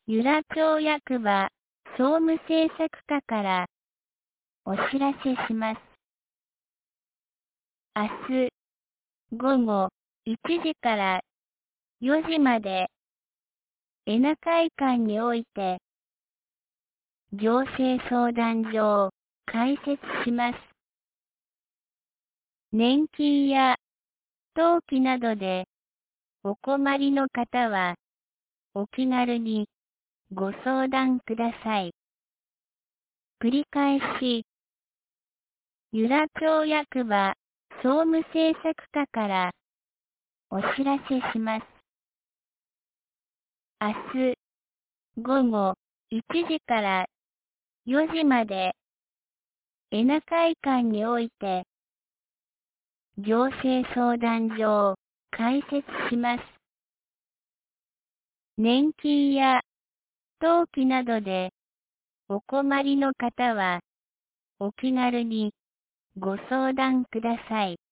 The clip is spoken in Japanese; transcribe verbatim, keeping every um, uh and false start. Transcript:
由良町役場総務政策課からお知らせします。明日午後いちじからよじまで恵那会館において行政相談所を開設します。年金や登記などでお困りの方はお気軽にご相談ください。繰り返し、由良町役場総務政策課からお知らせします。明日午後いちじからよじまで恵那会館において行政相談所を開設します。年金や登記などでお困りの方はお気軽にご相談ください。